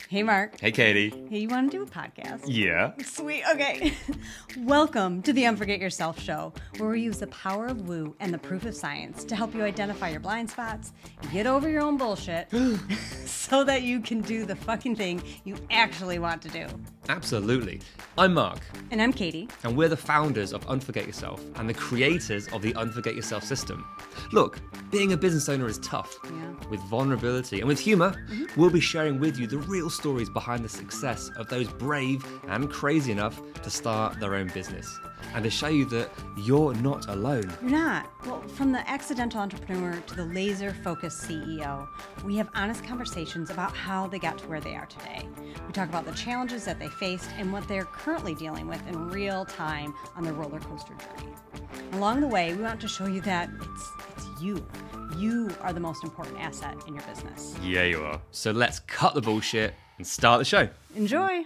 Hey, Mark. Hey, Katie. Hey, you want to do a podcast? Yeah. Sweet. Okay. Welcome to the Unforget Yourself show, where we use the power of woo and the proof of science to help you identify your blind spots, get over your own bullshit, so that you can do the fucking thing you actually want to do. Absolutely. I'm Mark, And I'm Katie. and we're the founders of Unforget Yourself and the creators of the Unforget Yourself system. Look, being a business owner is tough. Yeah. With vulnerability and with humor, we'll be sharing with you the real stories behind the success of those brave and crazy enough to start their own business, and to show you that you're not alone. You're not. Well, from the accidental entrepreneur to the laser-focused CEO, we have honest conversations about how they got to where they are today. We talk about the challenges that they faced and what they're currently dealing with in real time on their roller coaster journey. Along the way, we want to show you that it's you. You are the most important asset in your business. Yeah, you are. So let's cut the bullshit and start the show. Enjoy.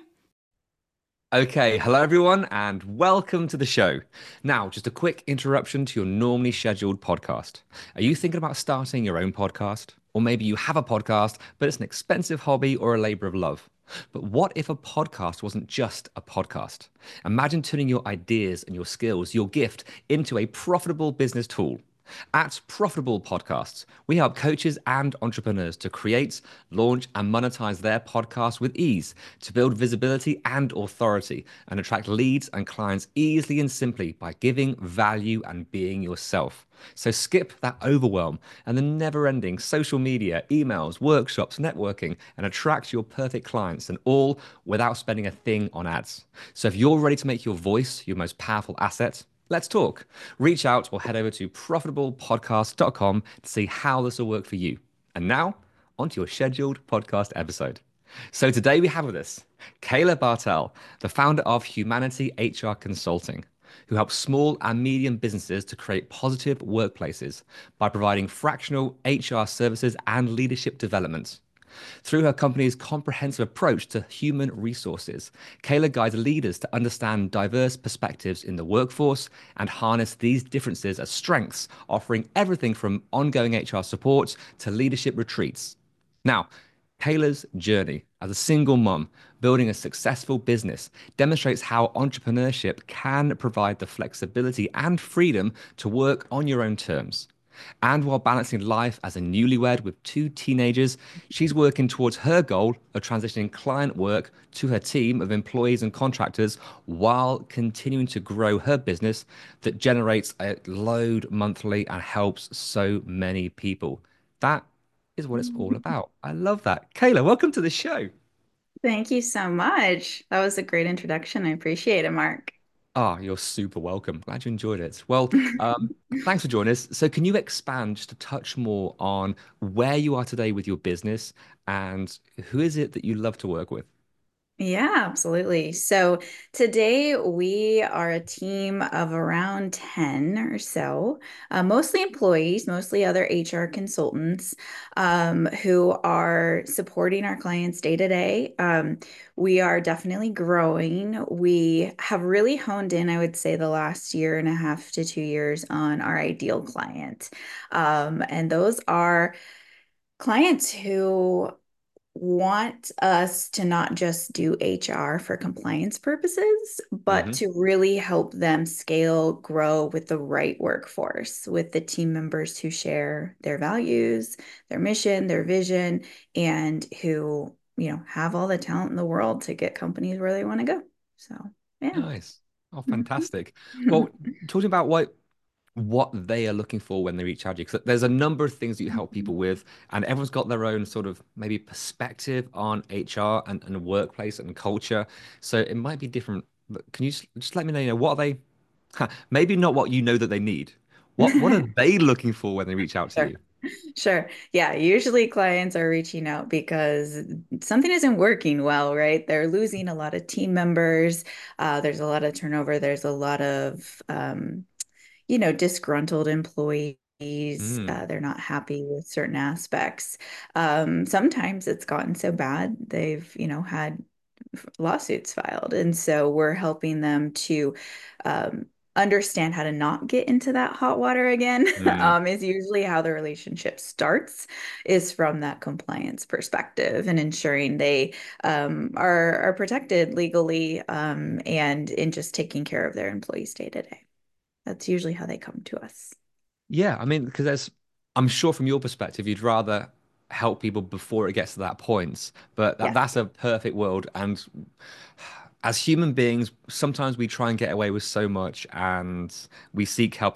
Okay, hello everyone, and welcome to the show. Now, just a quick interruption to your normally scheduled podcast. Are you thinking about starting your own podcast? Or maybe you have a podcast, but it's an expensive hobby or a labor of love. But what if a podcast wasn't just a podcast? Imagine turning your ideas and your skills, your gift, into a profitable business tool. At Profitable Podcasts, we help coaches and entrepreneurs to create, launch, and monetize their podcasts with ease, to build visibility and authority, and attract leads and clients easily and simply by giving value and being yourself. So skip that overwhelm and the never-ending social media, emails, workshops, networking, and attract your perfect clients, and all without spending a thing on ads. So if you're ready to make your voice your most powerful asset, let's talk. Reach out or head over to profitablepodcast.com to see how this will work for you. And now, onto your scheduled podcast episode. So today we have with us Kayla Bartel, the founder of Humanity HR Consulting, who helps small and medium businesses to create positive workplaces by providing fractional HR services and leadership development. Through her company's comprehensive approach to human resources, Kayla guides leaders to understand diverse perspectives in the workforce and harness these differences as strengths, offering everything from ongoing HR support to leadership retreats. Now, Kayla's journey as a single mom building a successful business demonstrates how entrepreneurship can provide the flexibility and freedom to work on your own terms. And while balancing life as a newlywed with two teenagers, she's working towards her goal of transitioning client work to her team of employees and contractors while continuing to grow her business that generates a load monthly and helps so many people. That is what it's all about. I love that. Kayla, welcome to the show. Thank you so much. That was a great introduction. I appreciate it, Mark. Ah, you're super welcome. Glad you enjoyed it. Well, thanks for joining us. So, can you expand just a touch more on where you are today with your business and who is it that you love to work with? Yeah, absolutely. So today we are a team of around 10 or so, mostly employees, mostly other HR consultants who are supporting our clients day to day. We are definitely growing. We have really honed in, I would say, the last year and a half to 2 years on our ideal client. And those are clients who want us to not just do HR for compliance purposes, but Hmm. to really help them scale, grow with the right workforce, with the team members who share their values, their mission, their vision, and who, have all the talent in the world to get companies where they want to go. So, yeah. Nice. Oh, fantastic. Well, talking about what they are looking for when they reach out to you, because there's a number of things that you help people with, and everyone's got their own sort of maybe perspective on HR and workplace and culture. So it might be different. But can you just let me know, what are they, maybe not what you know that they need. What are they looking for when they reach out to Sure. you? Sure. Yeah. Usually clients are reaching out because something isn't working well, right? They're losing a lot of team members. There's a lot of turnover. There's a lot of, disgruntled employees. Mm, They're not happy with certain aspects. Sometimes it's gotten so bad they've, had lawsuits filed. And so we're helping them to understand how to not get into that hot water again Mm. is usually how the relationship starts, is from that compliance perspective and ensuring they are protected legally and in just taking care of their employees day to day. That's usually how they come to us. Yeah, I mean, because I'm sure from your perspective, you'd rather help people before it gets to that point. But Yes. that's a perfect world. And as human beings, sometimes we try and get away with so much, and we seek help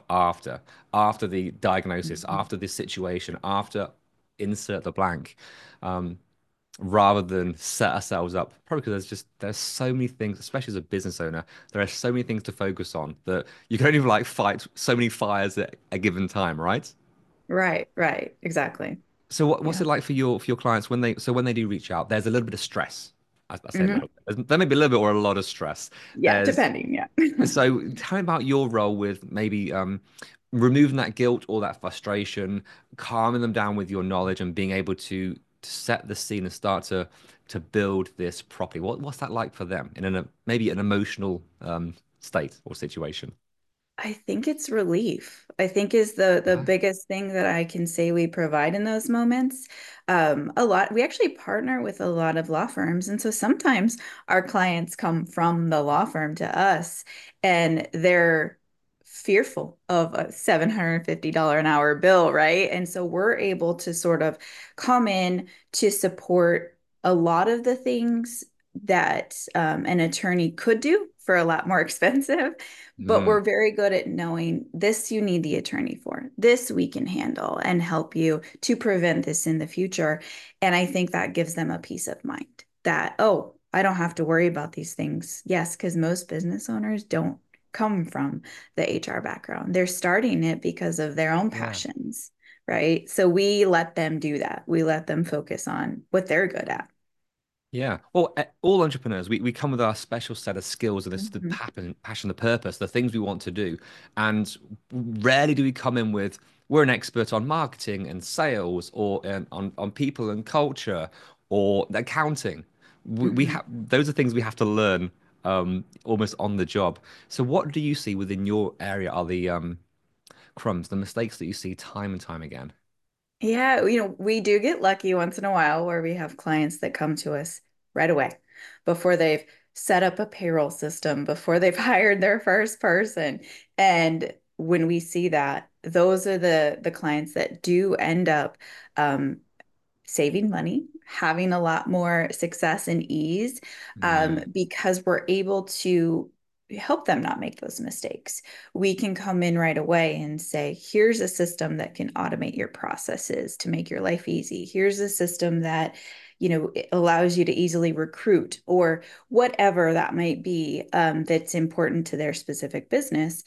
after the diagnosis, Mhm. after this situation, after insert the blank, um, rather than set ourselves up. Probably because there's so many things, especially as a business owner, there are so many things to focus on that you can only like fight so many fires at a given time, right? Right, right, exactly. So what's Yeah. it like for your clients when they do reach out? There's a little bit of stress. I say a Hmm. little. There may be a little bit or a lot of stress. Yeah, There's depending. Yeah. so tell me about your role with maybe removing that guilt or that frustration, calming them down with your knowledge, and being able to set the scene and start to build this properly. What's that like for them in maybe an emotional state or situation? I think it's relief. I think is the Yeah. biggest thing that I can say we provide in those moments. A lot, we actually partner with a lot of law firms, and so sometimes our clients come from the law firm to us, and they're fearful of a $750 an hour bill, right? And so we're able to sort of come in to support a lot of the things that an attorney could do for a lot more expensive, but Mm, we're very good at knowing this you need the attorney for. This we can handle and help you to prevent this in the future. And I think that gives them a peace of mind that, oh, I don't have to worry about these things. Yes, because most business owners don't come from the HR background. They're starting it because of their own yeah. passions, right? So we let them do that. We let them focus on what they're good at. Yeah. Well, all entrepreneurs, we come with our special set of skills and this the Mhm. passion, the purpose, the things we want to do. And rarely do we come in with, we're an expert on marketing and sales or on people and culture or accounting. We Mhm. have those are things we have to learn almost on the job. So what do you see within your area are the crumbs, the mistakes that you see time and time again? Yeah, we do get lucky once in a while where we have clients that come to us right away before they've set up a payroll system, before they've hired their first person. And when we see that, those are the clients that do end up um, saving money, having a lot more success and ease, Mm, because we're able to help them not make those mistakes. We can come in right away and say, here's a system that can automate your processes to make your life easy. Here's a system that, it allows you to easily recruit or whatever that might be, that's important to their specific business.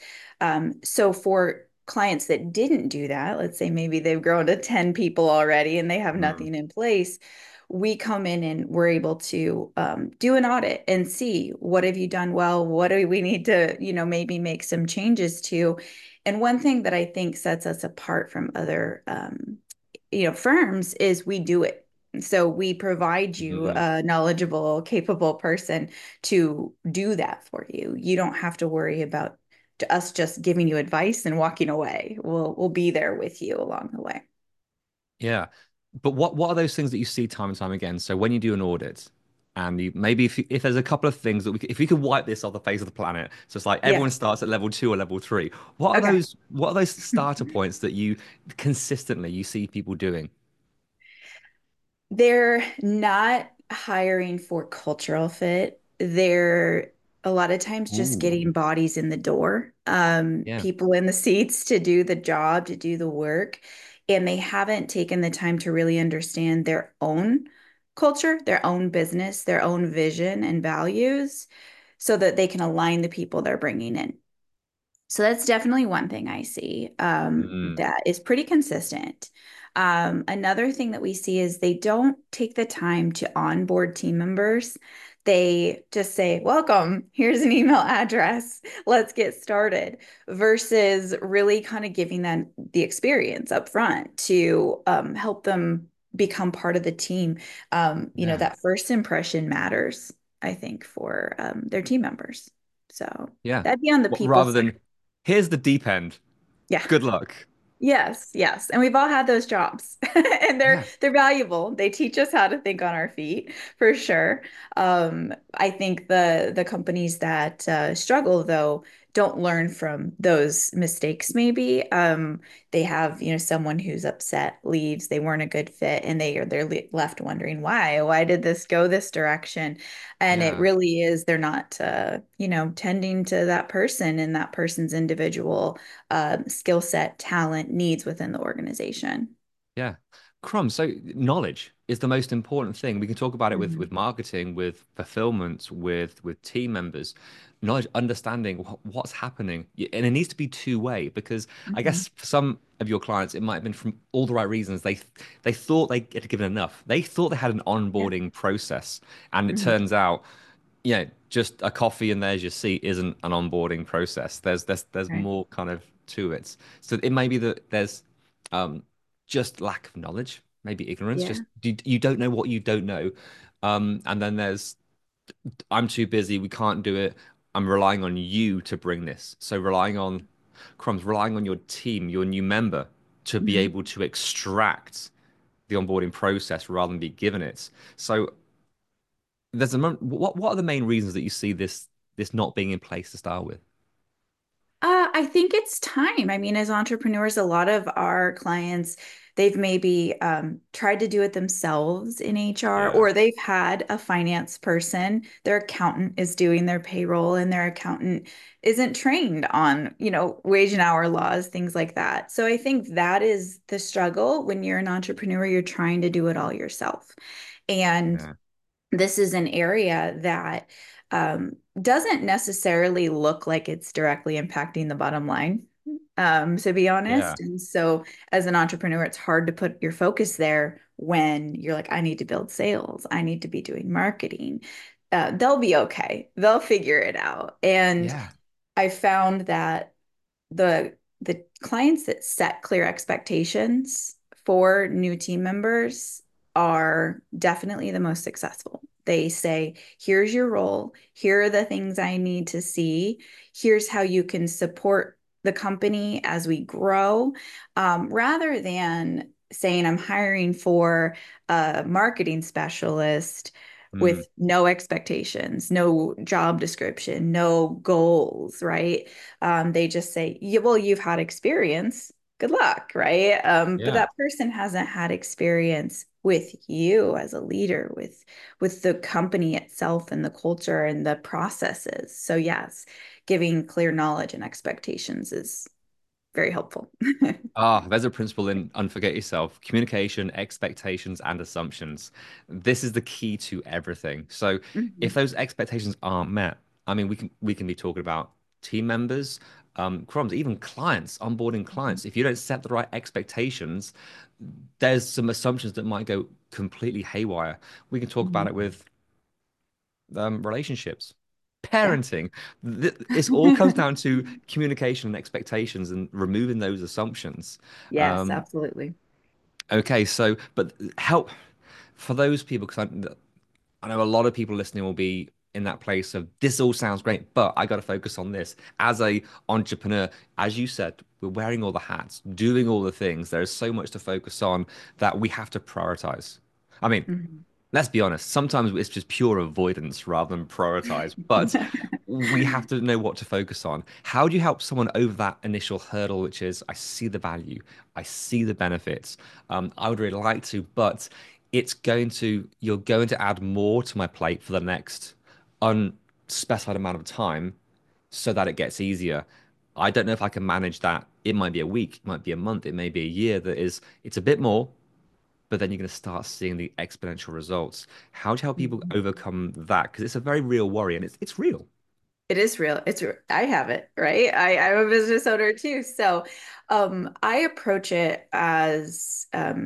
So for clients that didn't do that, let's say maybe they've grown to 10 people already and they have mm, nothing in place, we come in and we're able to do an audit and see what have you done well, what do we need to, maybe make some changes to. And one thing that I think sets us apart from other, firms is we do it. So we provide you mm. a knowledgeable, capable person to do that for you. You don't have to worry about us just giving you advice and walking away. We'll be there with you along the way. Yeah. But what are those things that you see time and time again? So when you do an audit and maybe if there's a couple of things that if we could wipe this off the face of the planet, so it's like everyone Yes. starts at level 2 or level 3. Okay. What are those starter points that you consistently you see people doing? They're not hiring for cultural fit. They're a lot of times just Ooh. getting bodies in the door, Yeah. people in the seats to do the job, to do the work. And they haven't taken the time to really understand their own culture, their own business, their own vision and values so that they can align the people they're bringing in. So that's definitely one thing I see Mm. that is pretty consistent. Another thing that we see is they don't take the time to onboard team members. They just say, welcome, here's an email address, let's get started, versus really kind of giving them the experience up front to help them become part of the team. Yeah. That first impression matters, I think, for their team members. So Yeah. that'd be on the What, people side. Here's the deep end. Yeah. Good luck. Yes, yes. And we've all had those jobs. And they're Yeah. they're valuable. They teach us how to think on our feet for sure. I think the companies that struggle though don't learn from those mistakes maybe. They have, someone who's upset leaves, they weren't a good fit and they're left wondering why did this go this direction? And it Yeah. really is they're not tending to that person and that person's individual skill set, talent, needs within the organization. Yeah. Crumbs. So knowledge is the most important thing. We can talk about it with Mhm. marketing, with fulfillment, with team members. Knowledge, understanding what's happening. And it needs to be two-way because I Mhm. guess for some of your clients, it might have been from all the right reasons. They thought they had given enough. They thought they had an Yeah. onboarding process. And it Mhm. turns out, just a coffee and there's your seat isn't an onboarding process. There's Right. more kind of to it. So it may be that there's um just lack of knowledge, maybe ignorance, Yeah. just you don't know what you don't know. And then there's I'm too busy, we can't do it. I'm relying on you to bring this. So relying on Crumbs, relying on your team, your new member to be Mhm. able to extract the onboarding process rather than be given it. So what are the main reasons that you see this not being in place to start with? I think it's time. I mean, as entrepreneurs, a lot of our clients, they've maybe tried to do it themselves in HR, Yeah. or they've had a finance person. Their accountant is doing their payroll, and their accountant isn't trained on, wage and hour laws, things like that. So I think that is the struggle when you're an entrepreneur, you're trying to do it all yourself. And Yeah. this is an area that doesn't necessarily look like it's directly impacting the bottom line, to be Yeah. honest. And so, as an entrepreneur, it's hard to put your focus there when you're like, I need to build sales, I need to be doing marketing. They'll be okay, they'll figure it out. And Yeah. I found that the clients that set clear expectations for new team members are definitely the most successful. They say, here's your role, here are the things I need to see, here's how you can support the company as we grow, rather than saying, I'm hiring for a marketing specialist Mm. with no expectations, no job description, no goals, right? They just say, yeah, well, you've had experience. Good luck, right? But Yeah. that person hasn't had experience with you as a leader, with the company itself and the culture and the processes. So yes, giving clear knowledge and expectations is very helpful. There's a principle in Unforget Yourself: communication, expectations, and assumptions. This is the key to everything. So if Mhm. those expectations aren't met, I mean, we can be talking about team members, crumbs, even clients, onboarding clients. If you don't set the right expectations, there's some assumptions that might go completely haywire. We can talk about Mhm. it with relationships, Yeah. parenting. It all comes down to communication and expectations and removing those assumptions. Yes, Um, absolutely. okay, so but help for those people because I know a lot of people listening will be in that place of this all sounds great, but I got to focus on this. As a entrepreneur, as you said, we're wearing all the hats, doing all the things. There is so much to focus on that we have to prioritize. I mean, Mhm. let's be honest, sometimes it's just pure avoidance rather than prioritize, but we have to know what to focus on. How do you help someone over that initial hurdle, which is I see the value, I see the benefits, I would really like to, but you're going to add more to my plate for the next unspecified amount of time so that it gets easier. I don't know if I can manage that. It might be a week, it might be a month, it may be a year it's a bit more, but then you're going to start seeing the exponential results. How do you help people Mhm. overcome that? Because it's a very real worry and it's real. It is real. I have it, right? I'm a business owner too. So I approach it as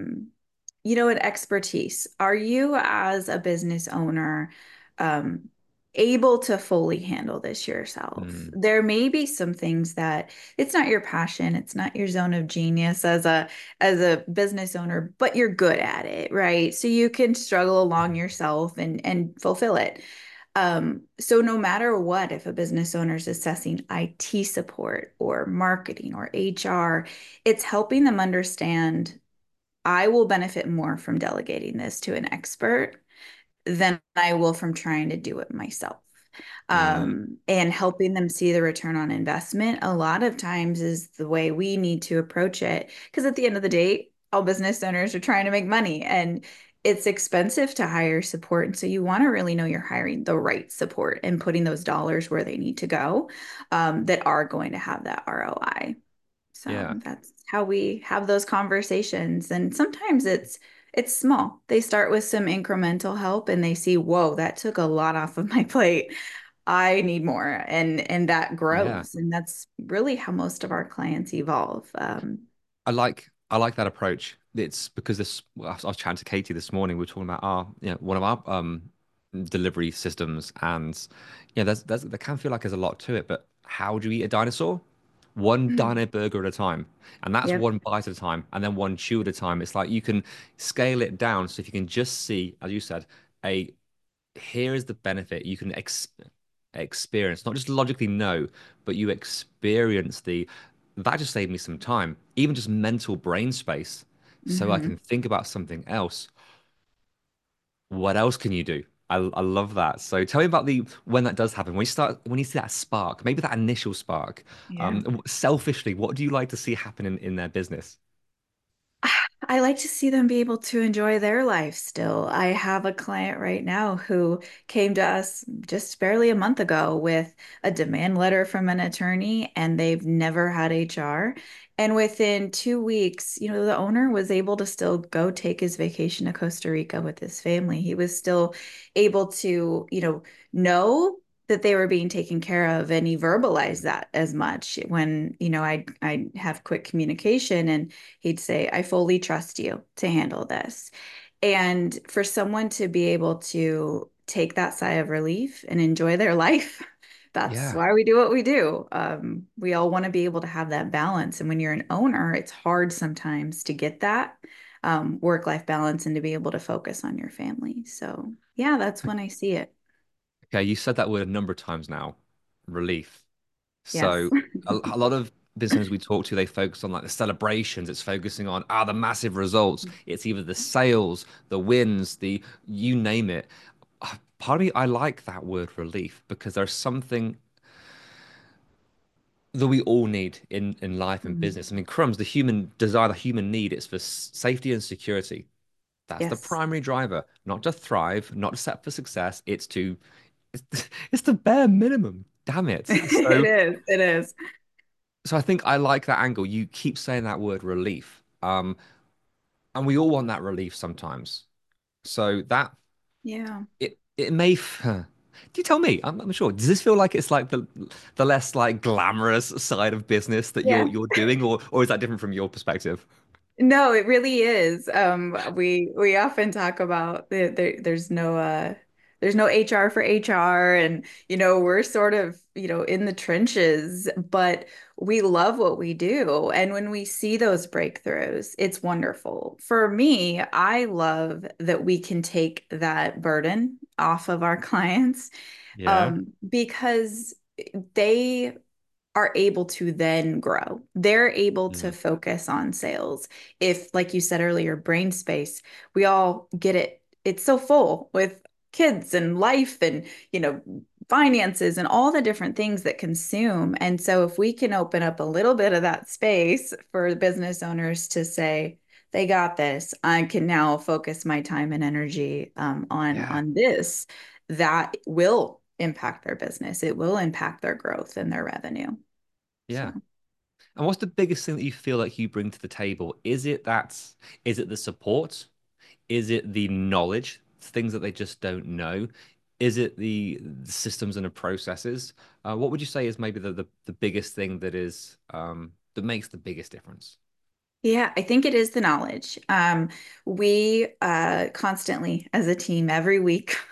an expertise. Are you as a business owner um able to fully handle this yourself? Mm, There may be some things that it's not your passion, it's not your zone of genius as a business owner, but you're good at it, right? So you can struggle along yourself and fulfill it. So no matter what, if a business owner is assessing IT support or marketing or HR, it's helping them understand I will benefit more from delegating this to an expert than I will from trying to do it myself. Mm, And helping them see the return on investment a lot of times is the way we need to approach it. Because at the end of the day, all business owners are trying to make money and it's expensive to hire support. And so you want to really know you're hiring the right support and putting those dollars where they need to go, that are going to have that ROI. So yeah. that's how we have those conversations. And sometimes it's small. They start with some incremental help and they see, whoa, that took a lot off of my plate. I need more. And that Yeah. grows. And that's really how most of our clients evolve. I like that approach. It's because I was chatting to Katie this morning. We were talking about one of our delivery systems, and there can feel like there's a lot to it. But how do you eat a dinosaur? One dino burger at a time, and that's Yep. one bite at a time, and then one chew at a time. It's like you can scale it down. So if you can just see, as you said, a here is the benefit you can experience, not just logically know, but you experience that just saved me some time, even just mental brain space, so I Hmm. can think about something else. What else can you do? I love that. So tell me about the when that does happen, when you see that spark, maybe that initial spark. Yeah. Selfishly, what do you like to see happen in their business? I like to see them be able to enjoy their life still. I have a client right now who came to us just barely a month ago with a demand letter from an attorney, and they've never had HR. And within 2 weeks, the owner was able to still go take his vacation to Costa Rica with his family. He was still able to, know that they were being taken care of, and he verbalized that as much when, I have quick communication and he'd say, I fully trust you to handle this. And for someone to be able to take that sigh of relief and enjoy their life, that's Yeah. why we do what we do. We all want to be able to have that balance. And when you're an owner, it's hard sometimes to get that work-life balance and to be able to focus on your family. So, yeah, that's when I see it. Okay, you said that word a number of times now, relief. Yes. So a lot of businesses we talk to, they focus on like the celebrations. It's focusing on the massive results. It's either the sales, the wins, the you name it. Part of me, I like that word relief because there's something that we all need in life and Mhm. business. I mean, crumbs, the human desire, the human need, it's for safety and security. That's the Yes. primary driver, not to thrive, not to set for success. It's the bare minimum. Damn it. It is. It is. So I think I like that angle. You keep saying that word relief. And we all want that relief sometimes. So that Yeah. it may do you tell me? I'm sure. Does this feel like it's like the less like glamorous side of business that Yeah. you're doing, or is that different from your perspective? No, it really is. We often talk about there's no HR for HR, and we're sort of in the trenches, but we love what we do, and when we see those breakthroughs, it's wonderful. For me, I love that we can take that burden off of our clients, Yeah. because they are able to then grow. They're able to Mm. focus on sales. If, like you said earlier, brain space, we all get it. It's so full with kids and life and, finances and all the different things that consume. And so if we can open up a little bit of that space for business owners to say, they got this, I can now focus my time and energy Yeah. on this, that will impact their business. It will impact their growth and their revenue. Yeah. So, And what's the biggest thing that you feel like you bring to the table? Is it the support? Is it the knowledge, things that they just don't know? Is it the systems and the processes? What would you say is maybe the biggest thing that makes the biggest difference? yeah, I think it is the knowledge. We constantly, as a team, every week,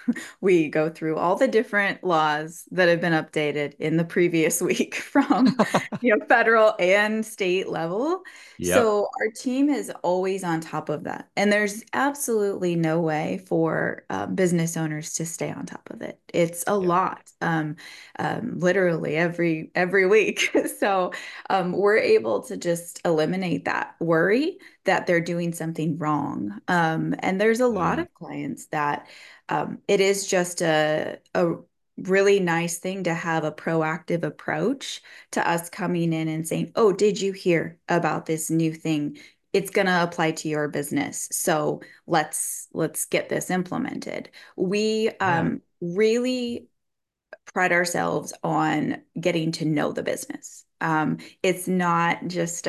We go through all the different laws that have been updated in the previous week from, federal and state level. Yep. So our team is always on top of that. And there's absolutely no way for business owners to stay on top of it. It's a Yeah. lot, literally every week. So we're able to just eliminate that worry that they're doing something wrong. And there's a lot Mm, of clients that it is just a really nice thing to have a proactive approach to us coming in and saying, "Oh, did you hear about this new thing? It's going to apply to your business. So let's get this implemented." We yeah. really pride ourselves on getting to know the business. It's not just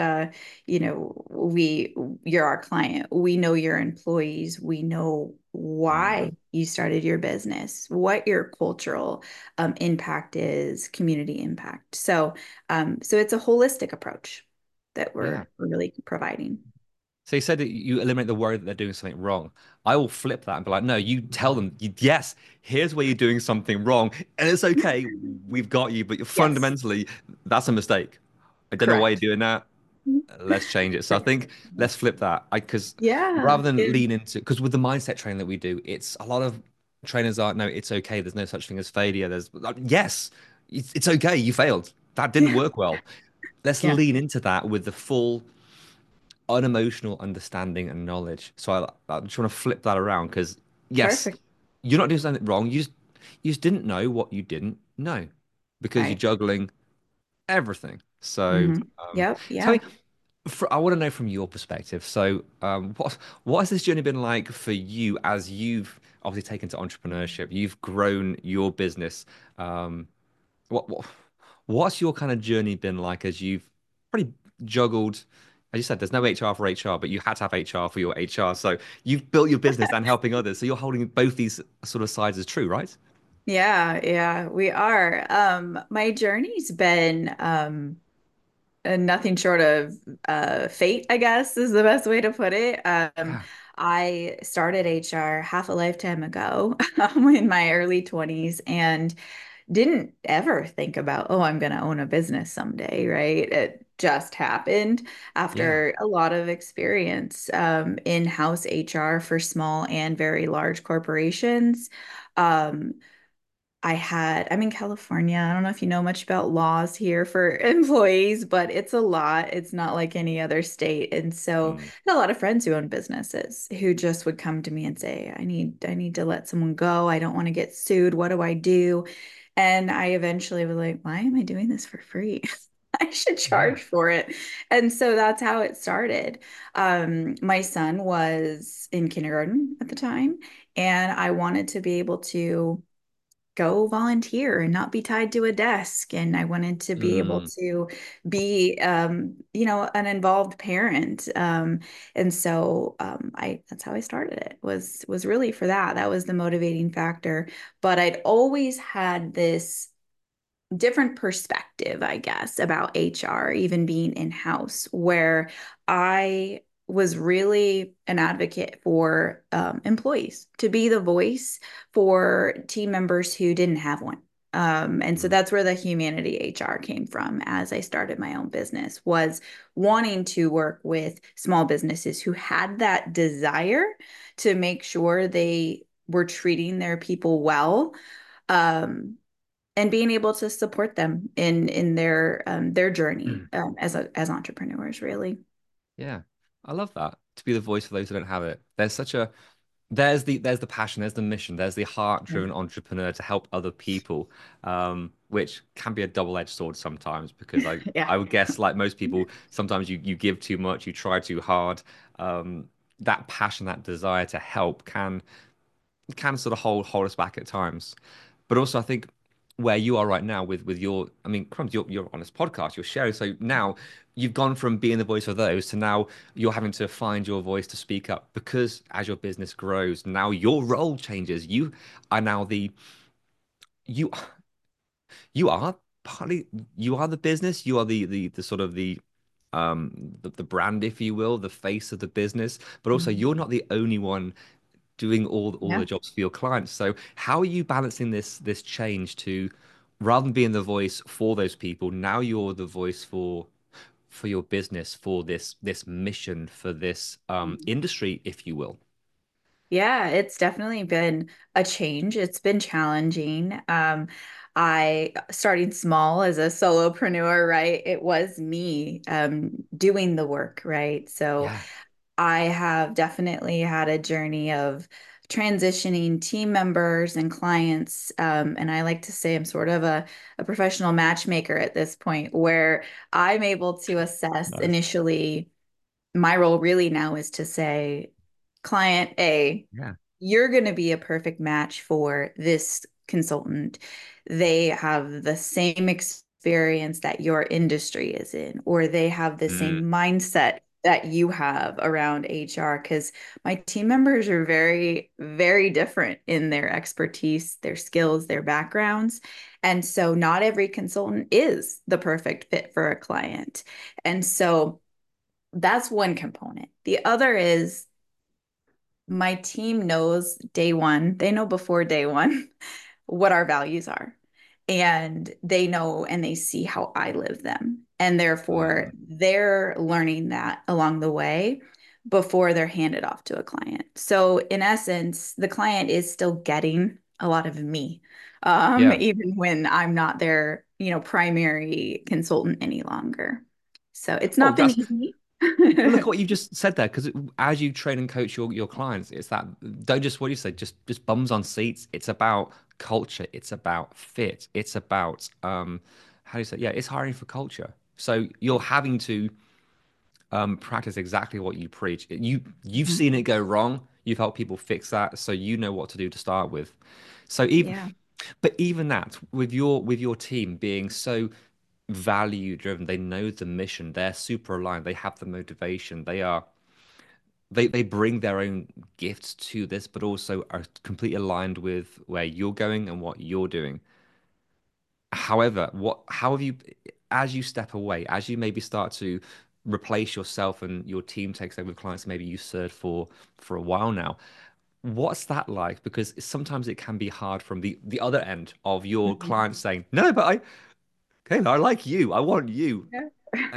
you're our client. We know your employees. We know why Mm, you started your business, what your cultural impact is, community impact. So it's a holistic approach that yeah. we're really providing. So you said that you eliminate the worry that they're doing something wrong. I will flip that and be like, no, you tell them, yes, here's where you're doing something wrong. And it's okay. We've got you. But Yes, fundamentally, that's a mistake. I don't know why you're correct. doing that. Let's change it. So I Right. think let's flip that. Because Yeah. rather than lean into, because with the mindset training that we do, it's a lot of trainers are, no, it's okay. There's no such thing as failure. There's, like, yes, it's okay. You failed. That didn't Yeah. work well. Let's Yeah. lean into that with the full unemotional understanding and knowledge. So I'm trying to flip that around because yes, Perfect. you're not doing something wrong. You just didn't know what you didn't know because you're Right. juggling everything. So Yep. tell Yeah. me, I want to know from your perspective. So what has this journey been like for you as you've obviously taken to entrepreneurship? You've grown your business. Um, what what's your kind of journey been like as you've pretty juggled? As you said, there's no HR for HR, but you had to have HR for your HR. So you've built your business and helping others. So you're holding both these sort of sides as true, right? Yeah, yeah, we are. My journey's been nothing short of fate, I guess, is the best way to put it. Yeah. I started HR half a lifetime ago, in my early 20s, and didn't ever think about, oh, I'm going to own a business someday, right? It just happened Yeah. after a lot of experience in-house HR for small and very large corporations. Um, I'm in California. I don't know if you know much about laws here for employees, but it's a lot. It's not like any other state. And so Mm, I had a lot of friends who own businesses who just would come to me and say, I need to let someone go. I don't want to get sued. What do I do? And I eventually was like, why am I doing this for free? I should yeah. charge for it. And so that's how it started. My son was in kindergarten at the time, and I wanted to be able to go volunteer and not be tied to a desk. And I wanted to be able Mm, to be, an involved parent. And so that's how I started it was really for that. That was the motivating factor. But I'd always had this different perspective, I guess, about HR, even being in-house, where I was really an advocate for employees to be the voice for team members who didn't have one. And so mm, that's where the humanity HR came from as I started my own business, was wanting to work with small businesses who had that desire to make sure they were treating their people well. Um, and being able to support them in their journey mm. as entrepreneurs, really. Yeah. I love that. To be the voice for those who don't have it. There's the passion, there's the mission, there's the heart-driven entrepreneur to help other people, which can be a double-edged sword sometimes because I Yeah, I would guess like most people, sometimes you give too much, you try too hard. That passion, that desire to help can sort of hold us back at times. But also, I think where you are right now with your, I mean, crumbs, you're on this podcast, you're sharing. So now you've gone from being the voice of those to now you're having to find your voice to speak up because as your business grows, now your role changes. You are now you you are partly you are the business. You are the sort of the brand, if you will, the face of the business. But also, mhm. you're not the only one doing all the Yeah. jobs for your clients. So how are you balancing this change to, rather than being the voice for those people, now you're the voice for your business, for this mission, for this industry, if you will? Yeah, it's definitely been a change. It's been challenging. I starting small as a solopreneur, right? It was me doing the work, right? So Yeah. I have definitely had a journey of transitioning team members and clients. And I like to say I'm sort of a professional matchmaker at this point where I'm able to assess Nice. initially. My role really now is to say, client A, Yeah. you're going to be a perfect match for this consultant. They have the same experience that your industry is in, or they have the same Mm. mindset that you have around HR. Because my team members are very, very different in their expertise, their skills, their backgrounds. And so not every consultant is the perfect fit for a client. And so that's one component. The other is my team knows day one, they know before day one what our values are. And they know and they see how I live them. And therefore, Mm. they're learning that along the way before they're handed off to a client. So, in essence, the client is still getting a lot of me, Yeah. even when I'm not their, primary consultant any longer. So, it's Oh, not been that's easy. look at what you just said there. Because as you train and coach your clients, it's that, don't just, what do you say, just bums on seats. It's about culture. It's about fit. It's about how do you say? Yeah, it's hiring for culture. So you're having to practice exactly what you preach. You've Mhm. seen it go wrong. You've helped people fix that, so you know what to do to start with. So even, Yeah. but even that, with your team being so value driven, they know the mission, they're super aligned, they have the motivation, they bring their own gifts to this, but also are completely aligned with where you're going and what you're doing. However, how have you, as you step away, as you maybe start to replace yourself and your team takes over clients maybe you served for a while now, what's that like? Because sometimes it can be hard from the other end of your Mhm. client saying, no, but okay, I like you, I want you. Yeah.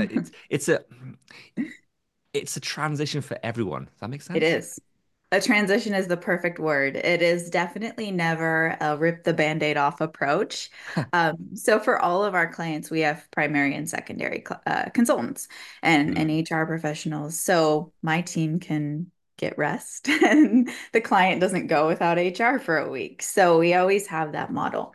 It's a transition for everyone. Does that make It sense? is. A transition is the perfect word. It is definitely never a rip the band-aid off approach. So for all of our clients, we have primary and secondary consultants and Mm, HR professionals. So my team can get rest and the client doesn't go without HR for a week. So we always have that model.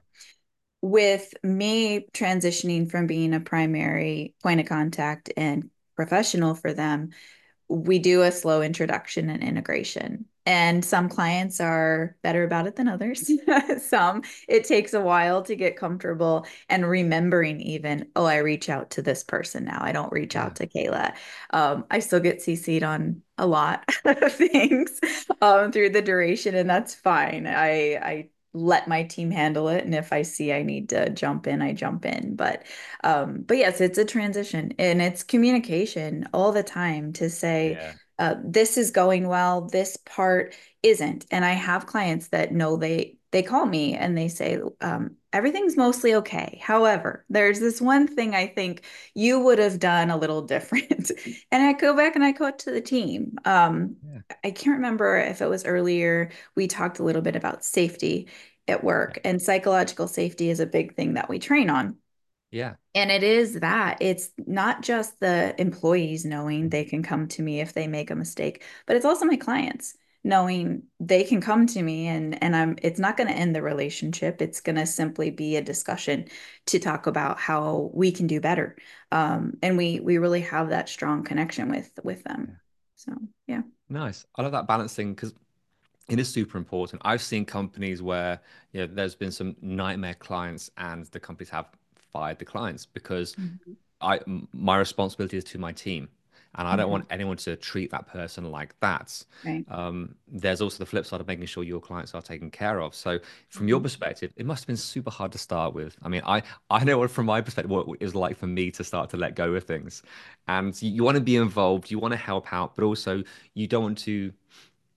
With me transitioning from being a primary point of contact and professional for them, we do a slow introduction and integration. And some clients are better about it than others. Some, it takes a while to get comfortable and remembering even, oh, I reach out to this person now. I don't reach yeah. out to Kayla. I still get CC'd on a lot of things through the duration, and that's fine. I let my team handle it. And if I see I need to jump in, I jump in. But yes, it's a transition and it's communication all the time to say, Yeah. this is going well, this part isn't. And I have clients that know they call me and they say, everything's mostly okay. However, there's this one thing I think you would have done a little different. And I go back and I coach to the team. Yeah. I can't remember if it was earlier, we talked a little bit about safety at Yeah. work, and psychological safety is a big thing that we train on. Yeah. And it is that it's not just the employees knowing they can come to me if they make a mistake, but it's also my clients knowing they can come to me and it's not going to end the relationship. It's going to simply be a discussion to talk about how we can do better. And we really have that strong connection with them. Yeah. So yeah. Nice. I love that balancing because it is super important. I've seen companies where, there's been some nightmare clients and the companies have fired the clients because Mhm. my responsibility is to my team, and I don't Mhm. want anyone to treat that person like that. Right. There's also the flip side of making sure your clients are taken care of. So, from your Mhm. perspective, it must have been super hard to start with. I mean, I know from my perspective what it was like for me to start to let go of things, and you want to be involved, you want to help out, but also you don't want to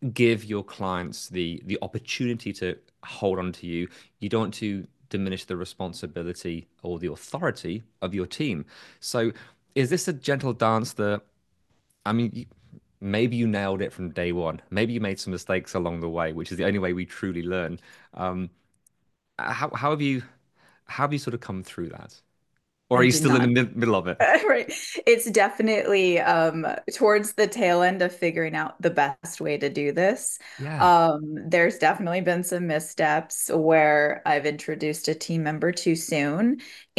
give your clients the opportunity to hold on to you. You don't want to diminish the responsibility or the authority of your team. So, is this a gentle dance that, I mean, maybe you nailed it from day one. Maybe you made some mistakes along the way, which is the only way we truly learn. Um, how how have you sort of come through that? Or are I you did still in the not. middle of it? Right. It's definitely towards the tail end of figuring out the best way to do this. Yeah. There's definitely been some missteps where I've introduced a team member too soon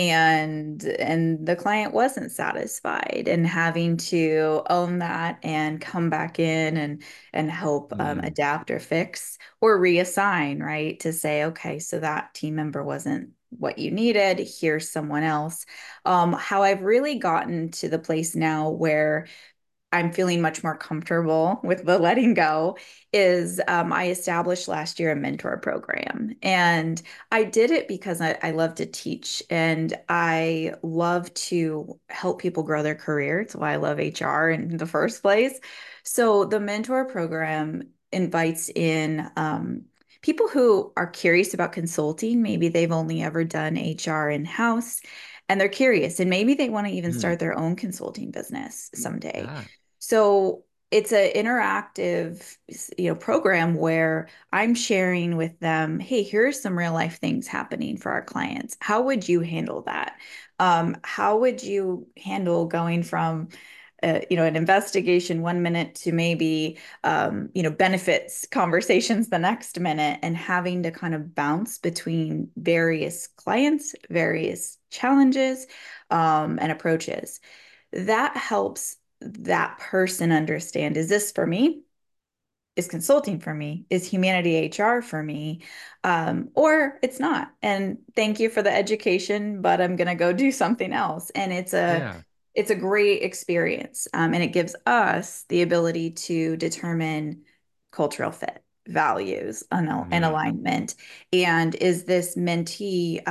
and the client wasn't satisfied and having to own that and come back in and help Mm, adapt or fix or reassign, right? To say, okay, so that team member wasn't what you needed. Here's someone else. How I've really gotten to the place now where I'm feeling much more comfortable with the letting go is I established last year a mentor program. And I did it because I love to teach and I love to help people grow their career. It's why I love HR in the first place. So the mentor program invites in people who are curious about consulting. Maybe they've only ever done HR in-house and they're curious and maybe they want to even mm, start their own consulting business someday. yeah. So it's an interactive, program where I'm sharing with them, hey, here's some real life things happening for our clients. How would you handle that? How would you handle going from an investigation 1 minute to maybe benefits conversations the next minute and having to kind of bounce between various clients, various challenges, and approaches. That helps that person understand, is this for me? Is consulting for me? Is humanity HR for me? Or it's not. And thank you for the education, but I'm gonna go do something else. And Yeah. it's a great experience. And it gives us the ability to determine cultural fit, values, and Mm, alignment. And is this mentee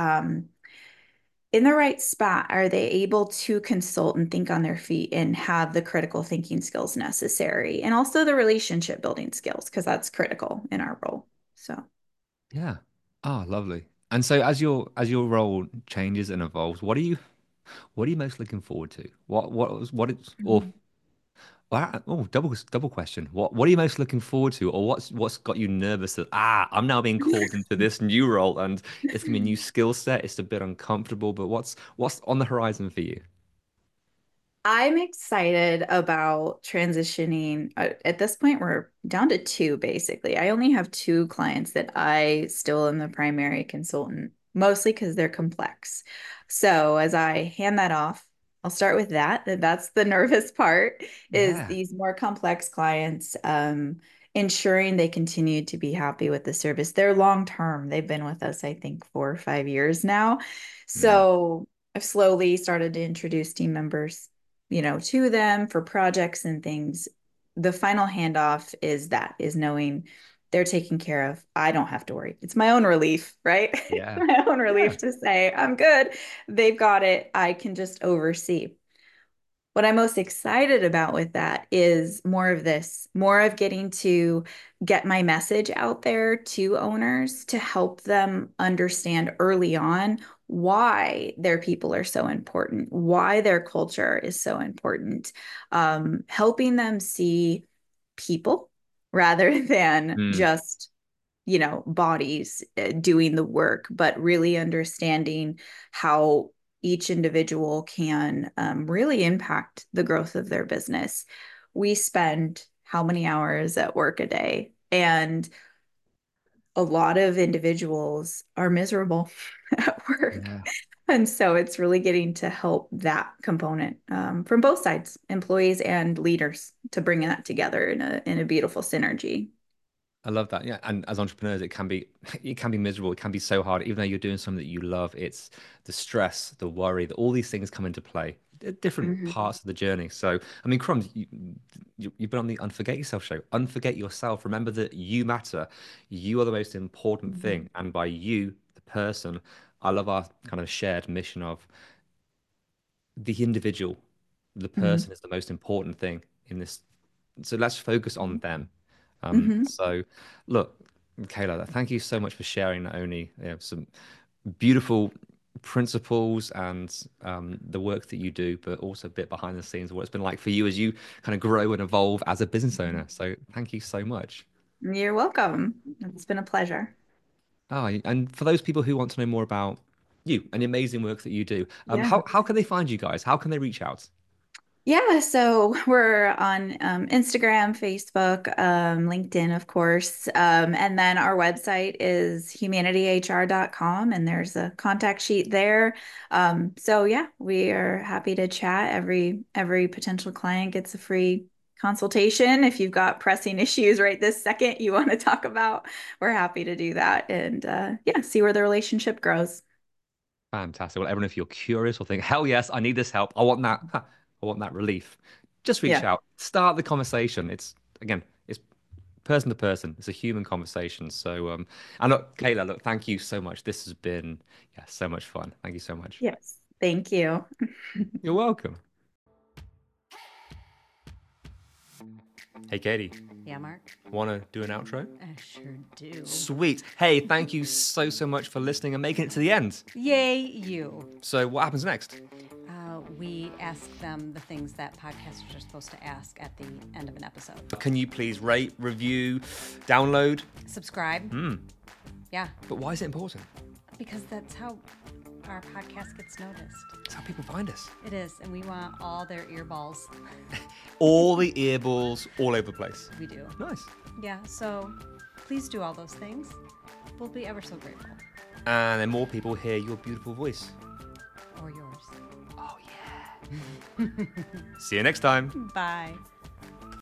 in the right spot? Are they able to consult and think on their feet and have the critical thinking skills necessary and also the relationship building skills because that's critical in our role. So, yeah. Oh, lovely. And so as your role changes and evolves, what are you most looking forward to? What is or Mhm. oh, double question. What are you most looking forward to, or what's got you nervous that I'm now being called into this new role and it's gonna be a new skill set. It's a bit uncomfortable, but what's on the horizon for you? I'm excited about transitioning. At this point, we're down to two basically. I only have two clients that I still am the primary consultant, mostly because they're complex. So as I hand that off, I'll start with that. That's the nervous part is Yeah. these more complex clients, ensuring they continue to be happy with the service. They're long term. They've been with us, I think, 4 or 5 years now. Mm, So I've slowly started to introduce team members to them for projects and things. The final handoff is knowing they're taken care of. I don't have to worry. It's my own relief, right? It's yeah. my own Yeah. relief to say, I'm good. They've got it. I can just oversee. What I'm most excited about with that is more of this, more of getting to get my message out there to owners to help them understand early on why their people are so important, why their culture is so important, helping them see people rather than Mm, just bodies doing the work, but really understanding how each individual can really impact the growth of their business. We spend how many hours at work a day? And a lot of individuals are miserable at work. yeah. And so it's really getting to help that component from both sides, employees and leaders, to bring that together in a beautiful synergy. I love that. Yeah, and as entrepreneurs, it can be miserable. It can be so hard, even though you're doing something that you love. It's the stress, the worry, that all these things come into play at different Mhm. parts of the journey. So, I mean, Crumbs, you've been on the Unforget Yourself show. Unforget yourself. Remember that you matter. You are the most important Mhm. thing, and by you, the person, I love our kind of shared mission of the individual, the Mhm. person is the most important thing in this. So let's focus on them. So, look, Kayla, thank you so much for sharing not only some beautiful principles and the work that you do, but also a bit behind the scenes of what it's been like for you as you kind of grow and evolve as a business owner. So, thank you so much. You're welcome. It's been a pleasure. Oh, and for those people who want to know more about you and the amazing work that you do, Yeah. how can they find you guys? How can they reach out? Yeah, so we're on Instagram, Facebook, LinkedIn, of course. And then our website is humanityhr.com, and there's a contact sheet there. So yeah, we are happy to chat. Every potential client gets a free consultation. If you've got pressing issues right this second you want to talk about, we're happy to do that and yeah, see where the relationship grows. Fantastic. Well, everyone, if you're curious or think, hell yes, I need this help. I want that. I want that relief. Just reach Yeah. out. Start the conversation. It's again, it's person to person. It's a human conversation. So, and look, Kayla, look, thank you so much. This has been, yeah, so much fun. Thank you so much. Yes. Thank you. You're welcome. Hey, Katie, Yeah, Mark? want to do an outro? I sure do. Sweet. Hey, thank you so much for listening and making it to the end. Yay, you. So, what happens next? We ask them the things that podcasters are supposed to ask at the end of an episode. Can you please rate, review, download? Subscribe. Yeah, But why is it important? because that's how our podcast gets noticed. It's how people find us. It is, and we want all their earballs. All the earballs all over the place. We do. Nice. Yeah, so please do all those things. We'll be ever so grateful. And then more people hear your beautiful voice. Or yours. Oh, yeah. See you next time. Bye.